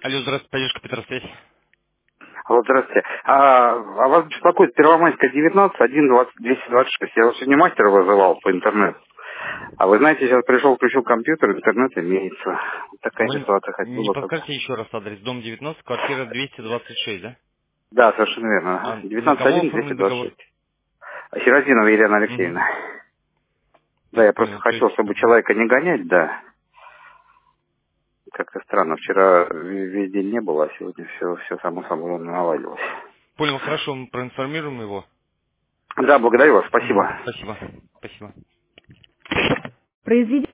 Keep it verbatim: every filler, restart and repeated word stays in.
Алло, здравствуйте, поддержка Петросвязь. Алло, здравствуйте. А, а вас беспокоит Первомайская, девятнадцать, один, двадцать, двести двадцать шесть. Я вас сегодня мастера вызывал по интернету. А вы знаете, сейчас пришел, включил компьютер, интернет имеется. Вот такая Вы ситуация, хотела не бы как бы. подскажете еще раз адрес? Дом девятнадцать, квартира двести двадцать шесть, да? Да, совершенно верно. А Ага. на девятнадцать, кого один, двести оформлен двадцать договор? шесть. А Сиротинова Елена Угу. Алексеевна. Да, Так, я просто понял. То хотел, есть, чтобы мгм. человека не гонять, да. Как-то странно. Вчера ве- весь день не было, а сегодня все, все само собой навалилось. Понял, хорошо, мы проинформируем его. Да, благодарю вас, Мгм. спасибо. Спасибо. Спасибо. Произведение